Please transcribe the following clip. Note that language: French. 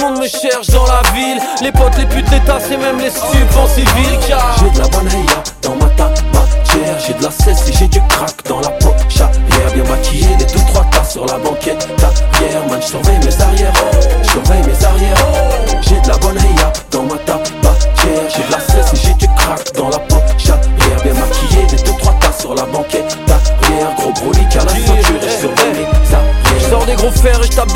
monde me cherche dans la ville. Les potes, les putes, les tasses et même les stupes en civil car j'ai de la banaya dans ma tabatière. J'ai de la cesse et j'ai du crack dans la poche arrière. Bien maquillé, les 2-3 tasses sur la banquette d'arrière. Man, j'surveille mes arrières, j'surveille mes